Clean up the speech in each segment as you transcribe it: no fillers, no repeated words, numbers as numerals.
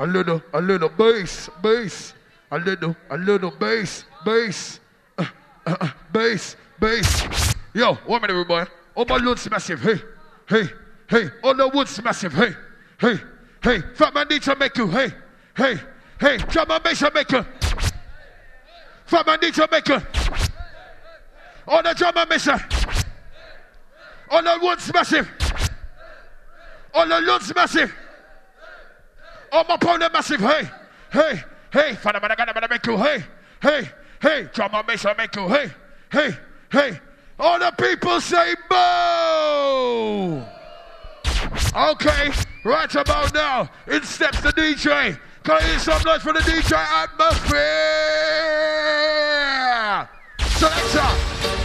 a little bass, bass. A little bass, bass. Bass, bass. Yo, 1 minute, everybody. Oh, my load's massive. Hey. Oh, the wood's massive. Hey. Fat man need to make you. Hey. Drum and bass make you. Fat man need to make you. Oh, the drum and bass. Oh, the wood's massive. Oh, the load's massive. Oh, my opponent massive. Hey. Father man, I gotta make you. Hey. Drum and bass make you. Hey. All the people say boo. Okay, right about now, in steps the DJ. Can I hear some noise for the DJ atmosphere? Selector.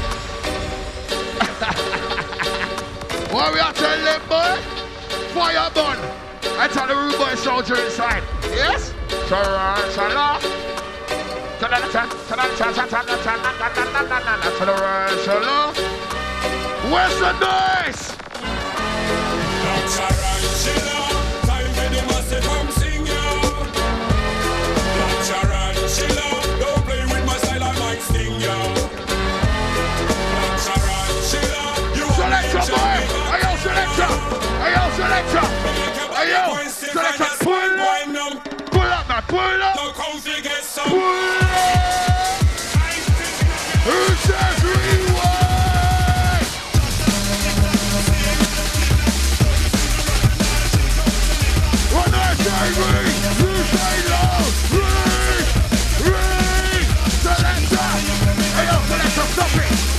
What we are telling them, boy? Fire burn. I tell the rude boy soldier inside. Yes? Where's the noise? Time for the massive come sing ya. Don't play with my style, I might sting ya. Selector boy! Ayo, selector! Pull up, man, pull up! Pull up! Who says rewind? When I say ring, you say low. Ring! Selector! Ayo, selector, stop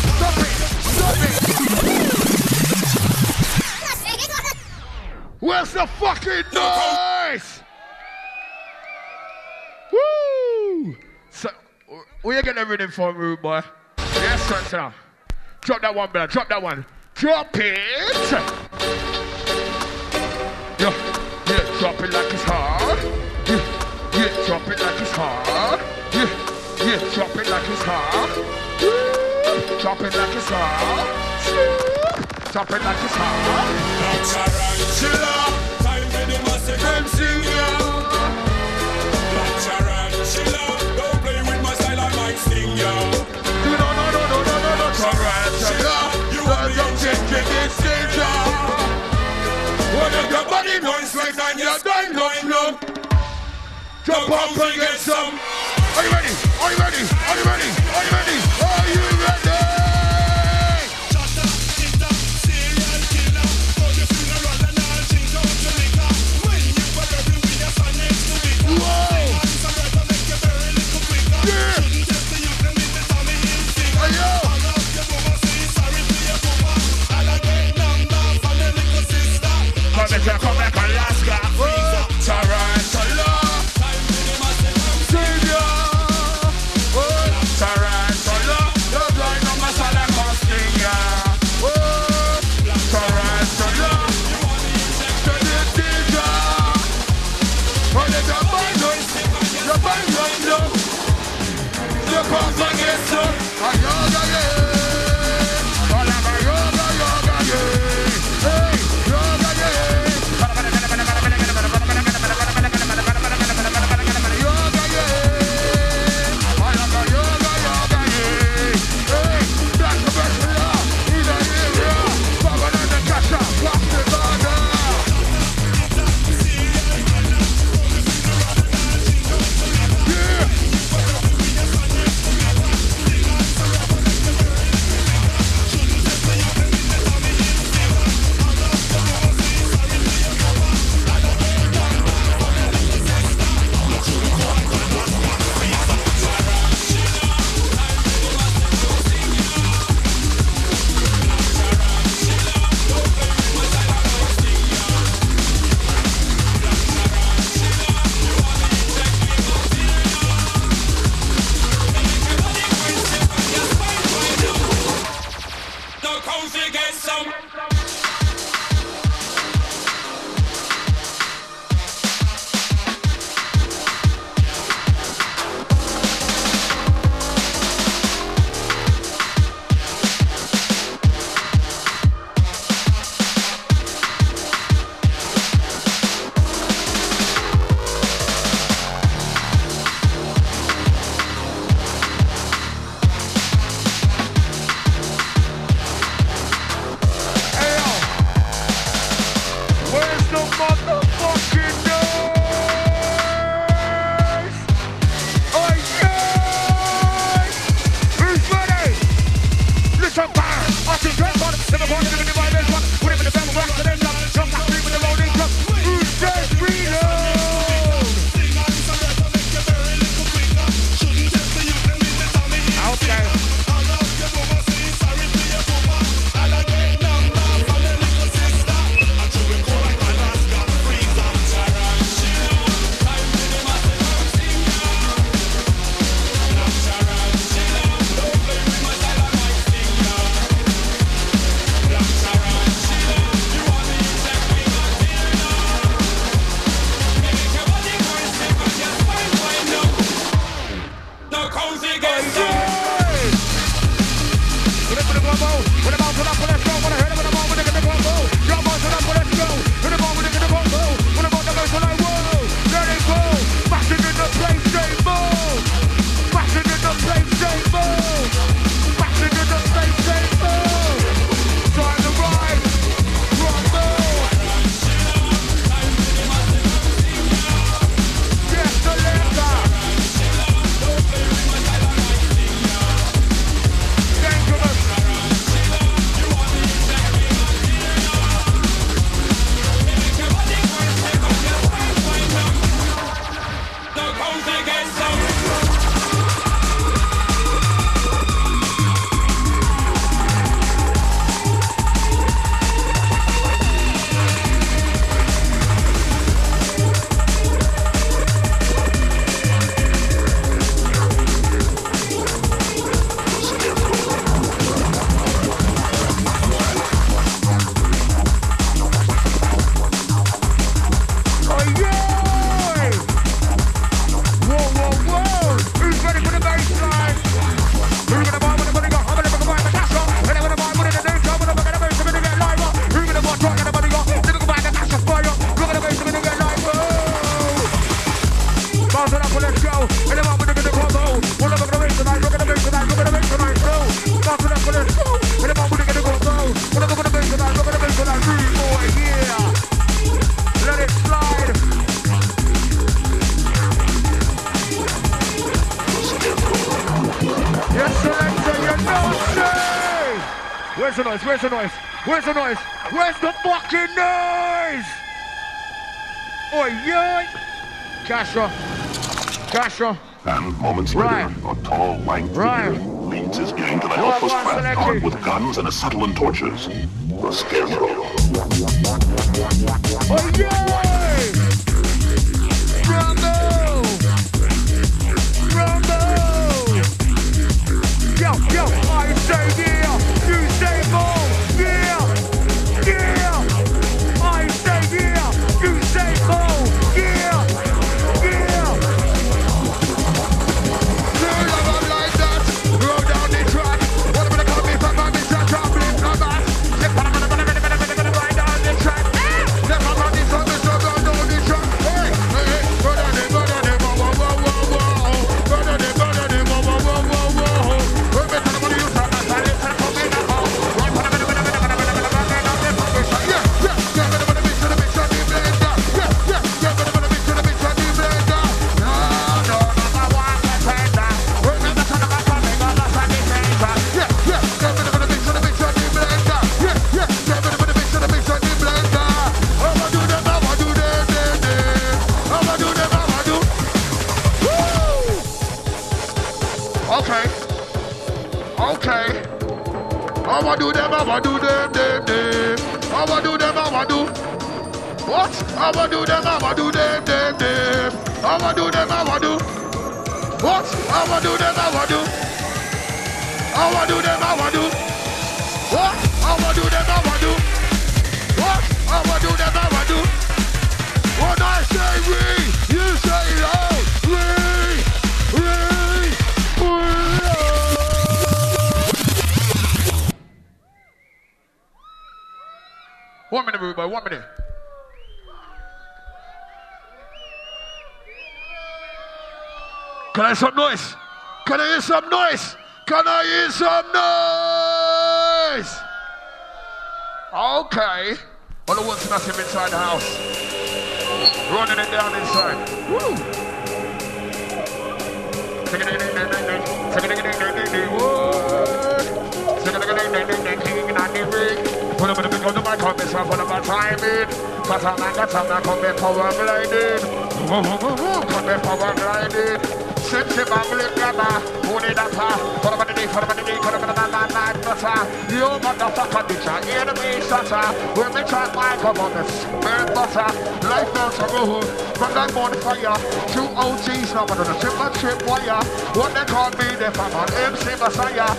it! Where's the fucking noise? Woo! So, where you getting everything from, rude boy? Yes, sir. Drop that one, brother. Drop that one. Drop it! Yeah, drop it like it's hard. Yeah, drop it like it's hard. Yeah, drop it like it's hard. Drop it like it's hard. Drop it like it's hard. Tarantula, time for the massive MC, Tarantula, don't play with my style, I might sting ya. No, Tarantula, you are the king, it's danger. When your body noise right now, you're dying, jump up and get some. Are you ready? Are you ready? Are you ready? Are you ready? Are you ready? Come back Alaska, Tarantula, Savior, Tarantula, the blind of my son and costing ya, Tarantula, the danger, when the bind down, the pump against you, a yoga, yeah, all of my yoga, yeah, hey, yoga, yeah. And the man with the combo. We're not gonna make tonight, we're gonna make tonight, we're gonna make tonight. No, not enough for this. And the man with the combo. We're not gonna make tonight, we're gonna make tonight. Rude boy, yeah. Let it slide. Yes, selector, you know say. Where's the noise? Where's the noise? Where's the noise? Where's the fucking noise? Oi, yoy! Castro. Castro. And moments later, a tall, lank figure leads his gang to the helpless craft armed with guns and acetylene torches. The Scarecrow. Oi, yoy! Rambo! Rambo! Yo, I say yeah, you say more, yeah, yeah. I say yeah, you say more, yeah, yeah. Love like that, roll down the track. What am I gonna be from my mission? Traveling from us. Right down the track. Never run this on the sub, roll down the track. Hey, hey, go down the, whoa, whoa, whoa, whoa, whoa. Go down the, whoa, whoa, whoa, whoa, whoa. Okay. I'ma do them, I'ma do them. I'ma do them, I'ma do. What? I'ma do them, I'ma do them. I'ma do them, I'ma do. What? I'ma do them, I'ma do. I'ma do them, I'ma do. What? I'ma do them, I'ma do. What? I'ma do them, I'ma do. When I say we, you say loud. We. 1 minute, everybody, 1 minute. Can I hear some noise? Can I hear some noise? Can I hear some noise? Okay. All the ones massive inside the house. Running it down inside. Woo! Put up in the big on the mic on myself, put up my time in. But I'm not coming power gliding. Come power gliding. Since the bambling grabber, who need a car? For the day, for the day, for the night, you motherfucker, bitch, enemy sutter. When we try my come on this, burn butter, life belts are rude. From that morning fire, 2 OGs, now on the trip wire. What they call me, they from on MC Messiah.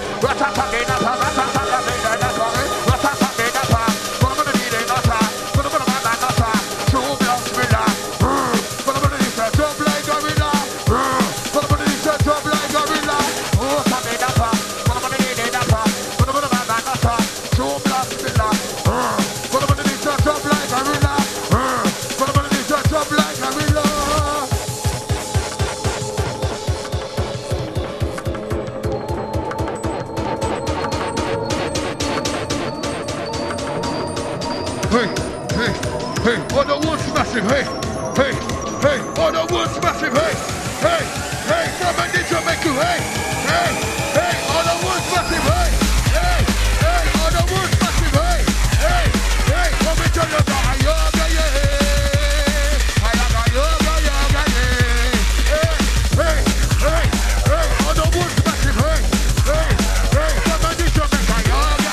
Hey, oh the wood's massive, hey, oh the wood's massive, hey, from a ninja make you, hey, oh the wood's massive, hey, oh the wood's massive, hey, come and tell you that yoga, hey, oh the wood's massive, hey, from a ninja make you, yoga,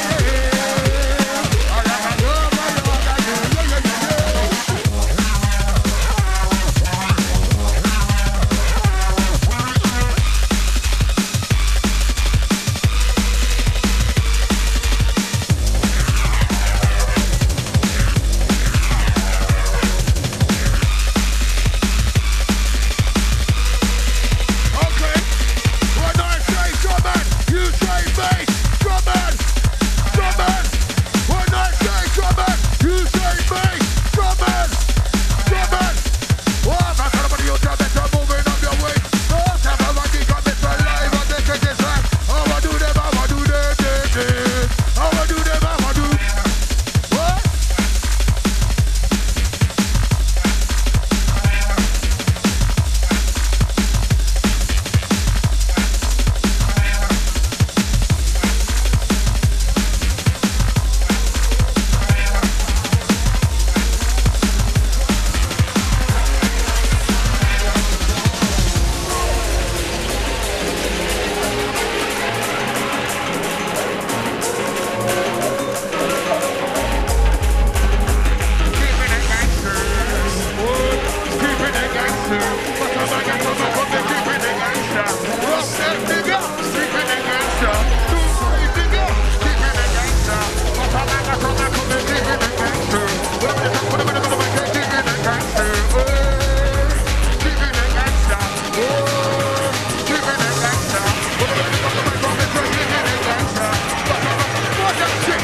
gangster. But I'm a gangster, I'm a keeping the gangster. Rock that nigga, keeping the gangster. Do crazy nigga, keeping the gangster. But I'm a gangster, I'm a keeping the gangster. What am I keeping the gangster? Keeping the gangster. Keeping the gangster. What am I keeping the gangster? But I'm a that shit.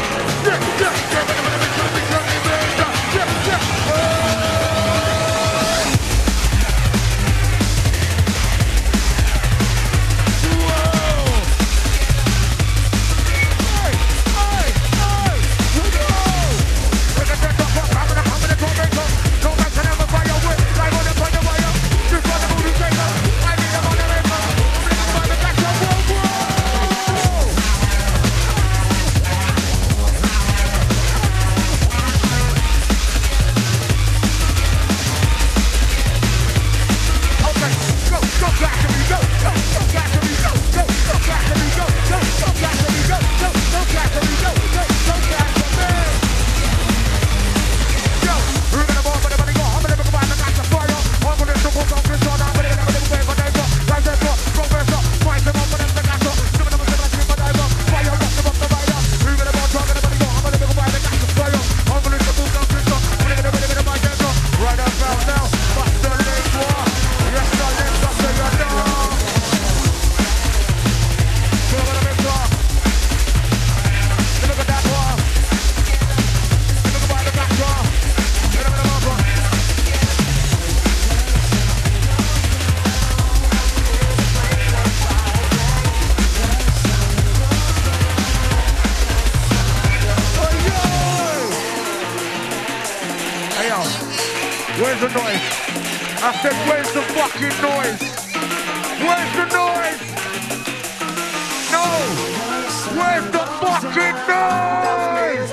Where's the noise? I said, where's the fucking noise? Where's the noise? No! Where's the fucking noise?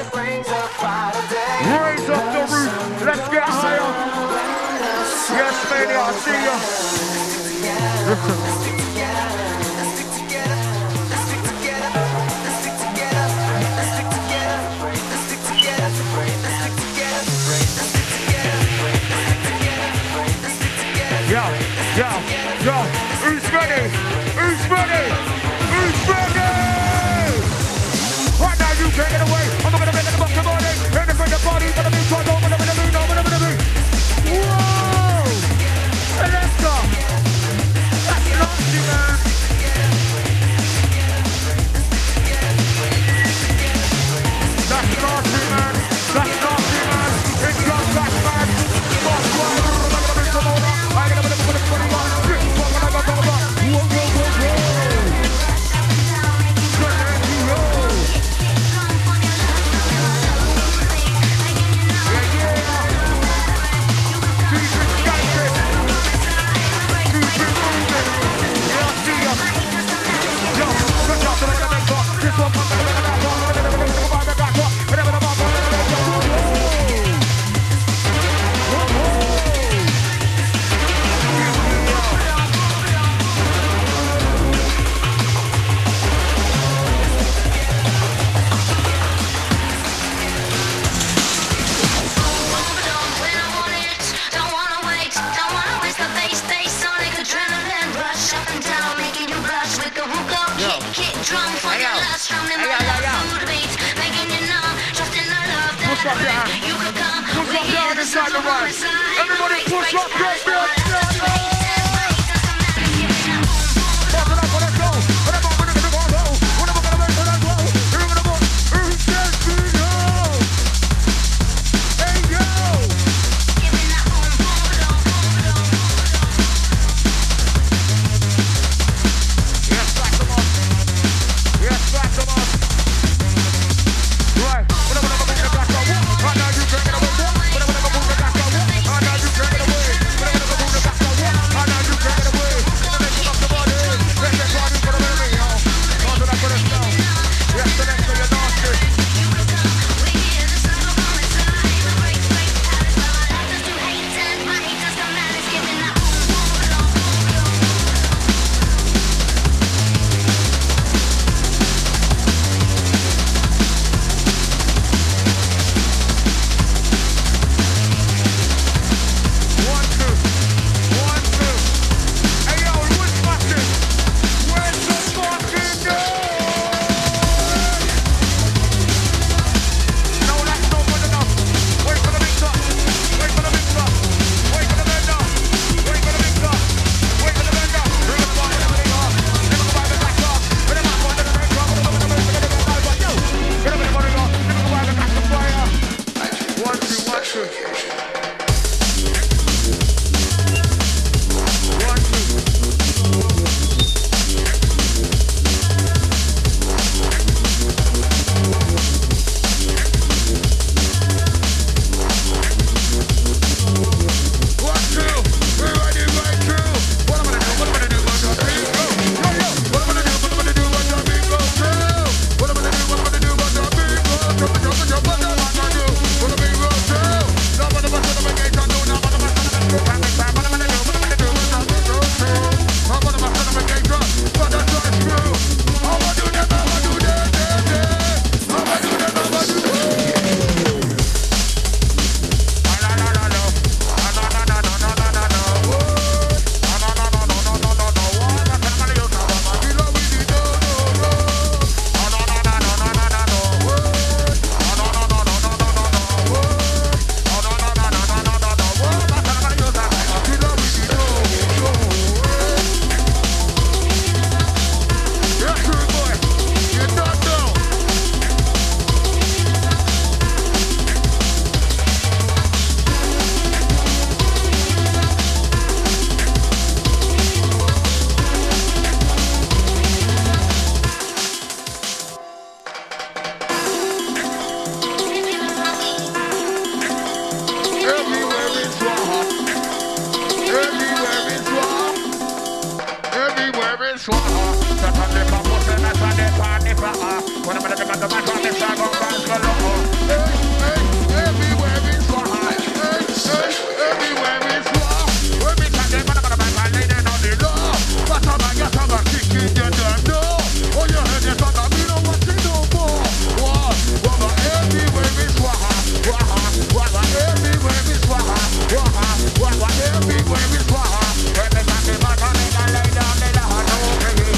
Raise up the roof. Let's get higher. Yes, Mania, I see ya. Listen. Yo, who's ready? Who's ready? Who's ready? Right now you can't get away. I'm gonna make it up the morning. In the bring the body, gonna be turned over, gonna be. Whoa! Let's go. That's nasty, man. That's nasty, man. That's nasty, man. It's just that, man. Fuck, I'm gonna put it on. Everybody push up, get me up. Right now you can't get away. swaha. Set on the pop, what's in that on the party for her. When I'm gonna make the match on the flag on God's galore. Everywhere is swaha. Everywhere is swaha. When we tell them, I'm gonna make my lady on the law. But I'm a get up and kick in your damn door. Oh, you heard it on the middle, what you do more. Wah, everywhere is swaha. Wah, everywhere is swaha. Wah, everywhere is swaha. When they tell them, I'm gonna lay down, lay down, no, baby.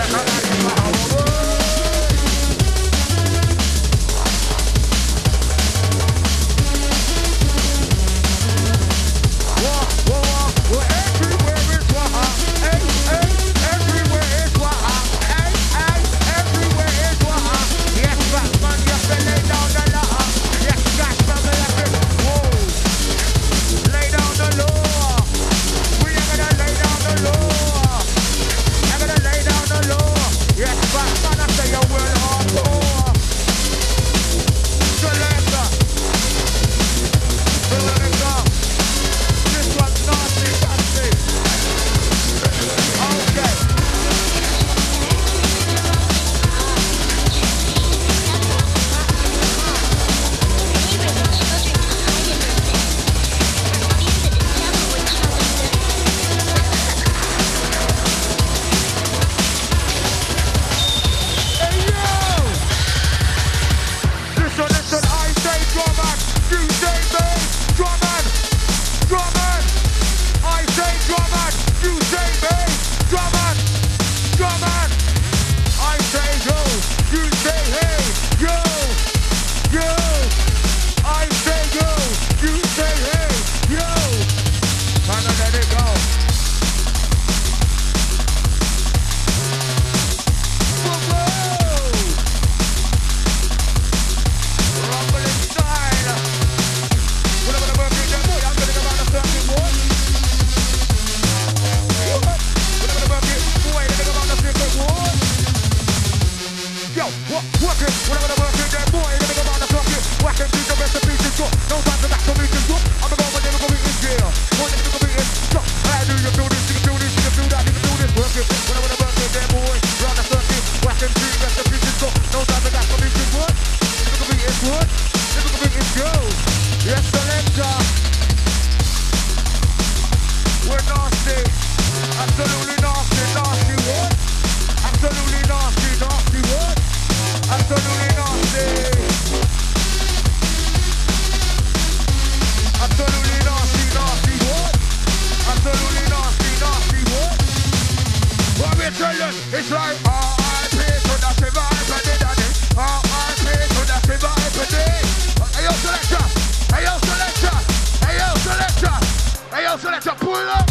It's like R.I.P. to the survivor, daddy. R.I.P. to the survivor, day. Hey, yo, selector. Hey, yo, selector. Hey, yo, selector. Hey, yo, selector, pull up.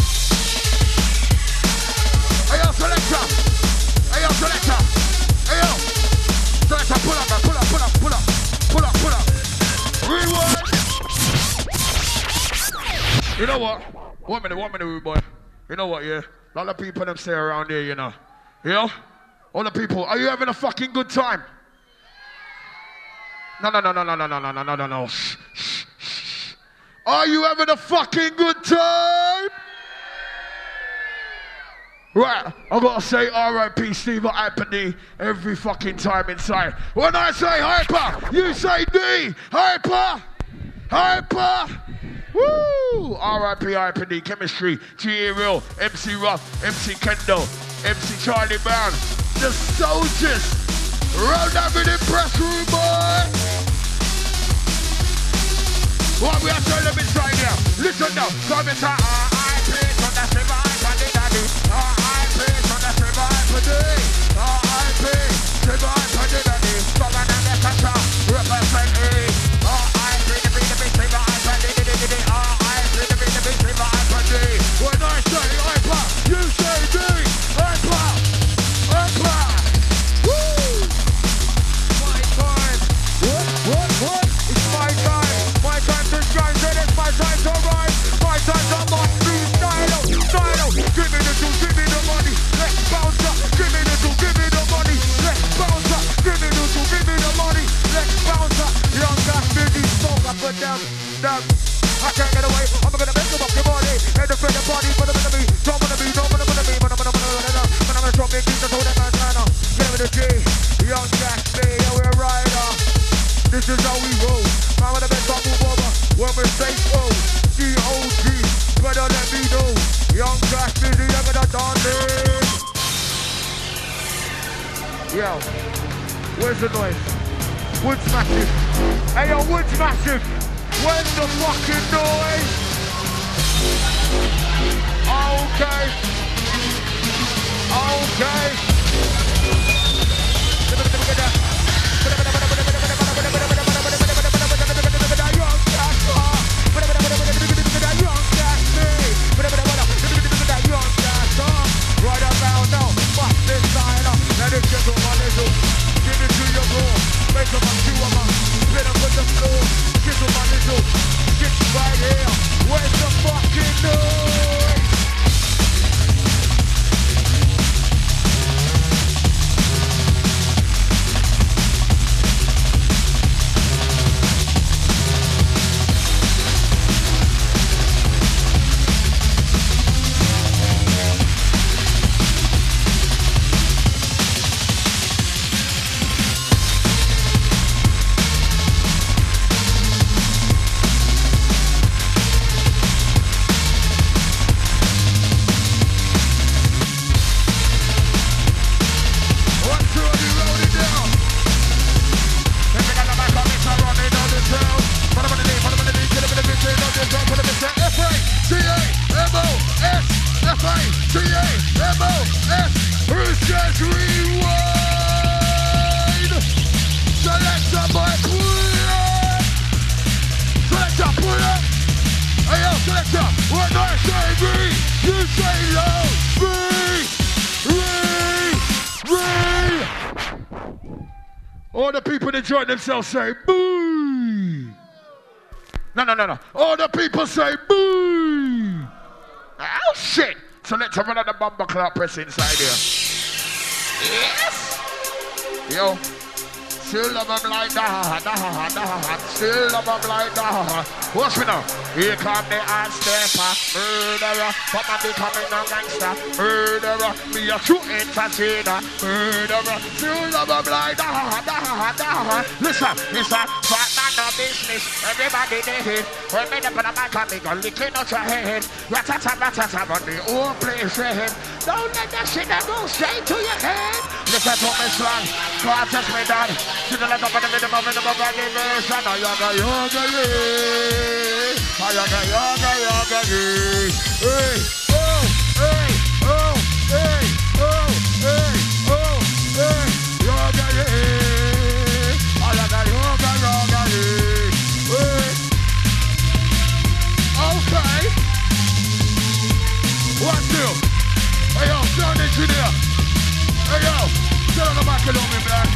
Hey, yo, selector. Hey, yo, selector. Hey, yo. Selector, pull up, man. Pull up, pull up, pull up. Pull up, pull up. Rewind. You know what? 1 minute, rude boy. You know what, yeah? A lot of people them stay around here, you know. You know? All the people, are you having a fucking good time? No. Shh. Are you having a fucking good time? Right, I gotta say R.I.P. Steve Hyper every fucking time inside. When I say hyper, you say D. Hyper. Woo! R.I.P. Hyper D, Chemistry, G.A. Real, MC Ruff, MC Kendo, MC Charlie Brown, the soldiers. Round up in the press room, boy. What we are telling them inside here? Listen now, come inside. R.I.P. to the survivor, daddy. R.I.P. to the survivor, day. R.I.P. survivor, daddy. Come on and make a shot, represent A. R.I.P. the survivor, when I say hyper, you say D. Hyper. Woo! My time. What? It's my time. My time to shine. It is my time to rise. My time to march. busy, you're gonna dance it. Yo, where's the noise? Wood's massive. Hey yo, Wood's massive. Where's the fucking noise? Okay. Okay. Right around now, fuck this style up. Let it get on my little. Give it to your bro. Make up a few of them. Spin up with the floor. Give them my little. Shit right here. Where's the fucking noise? F-A-C-A-M-O-S. Who's just rewind? Selector boy, pull up. Selector, pull up. Hey yo, selector, when I say me, you say low. All the people that enjoy themselves say boo. No. All the people say boo. Oh shit. So let's have another bumper clap press inside here. Yes. Yo. Still love them like that. Still love them like that. Watch me now. Here come the hard stepper. Murderer. Papa becoming a gangster. Murderer. Be a true entertainer. Murderer. Still love them like that. Listen. Fat man no business. Everybody they hit. When me up on the mic and me go licking out your head. Ratata on the whole place red. Don't let that shit that go straight to your head. Listen to me slang. God touch me dad. To the left of the middle of the version. Ayaga yoga ye. Ayaga yoga ye. Hey, oh, hey, oh, hey, oh, hey, oh, hey. Yoga ye. Ayaga yoga ye. Hey. Okay. What do? Hey yo, sound engineer. Hey yo, sit on the back along me, man.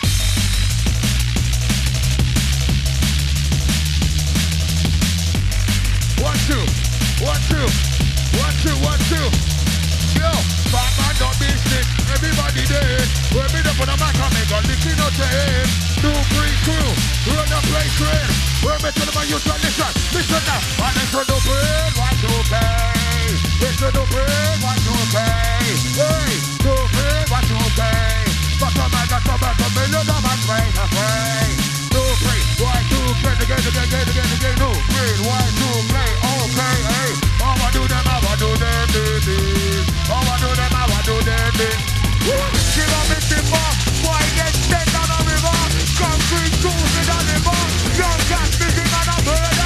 1, 2, 1, 2, 1, 2. Yo, fat man don't business. Everybody dead. We're made up on the mic and make a licking out your head. 2, 3, crew. Run the place red. We're making them a youth and listen. Listen now. And listen to bread, what you pay. Listen to bread, what you pay. Hey, to bread, what you pay. But the man got some back a million of my way to pray. 2, 3, why 2, play again. No, bread, why 2, play. Okay, hey. How I do them, this. How I do them, this. Give up in the bar. Boy, get dead on the river. Concrete tools in the river. Young cat busy on the murder.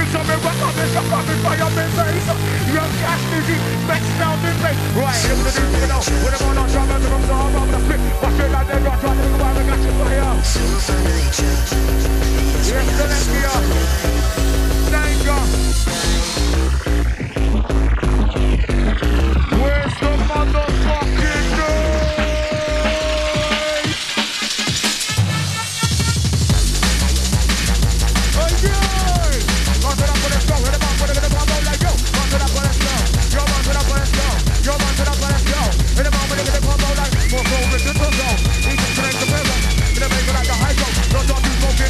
So me rock up this up on me fire me face. Young cash music, best sound in place. Right, look at this, you know. When I'm on trouble, I'm so I'm on the flip. Watch it like they're trying to go out and catch a fire. Yes, Celestia. Danger. Where's the motherfucking noise? Again! Run to that for the show, hit them up, put it in the combo like yo. Run to that for the show, yo, run to that for the show, yo, run to that for the show. Hit them up, put it in the combo like more so with the toe. Each select the river, in the make it like a hydro. Don't talk you smoking.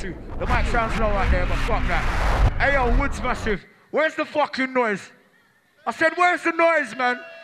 true. The mic sounds low out there, but fuck that. Hey yo, Woods Massive, where's the fucking noise? I said, where's the noise, man?